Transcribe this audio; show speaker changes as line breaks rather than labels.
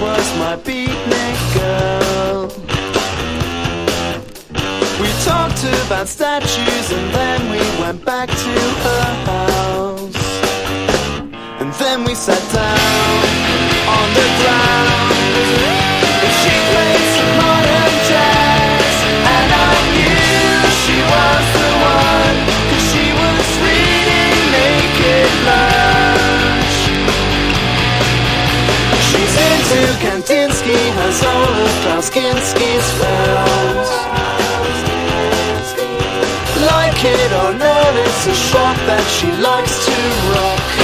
was my beatnik girl. We talked about statues and then we went back to her house. And then we sat down on the ground and she played some modern jazz. And I knew she was the one, 'cause she was reading Naked Lunch. She's into Kandinsky, has all of Klaus Kinski's films. Like it or not, it's a shot that she likes to rock.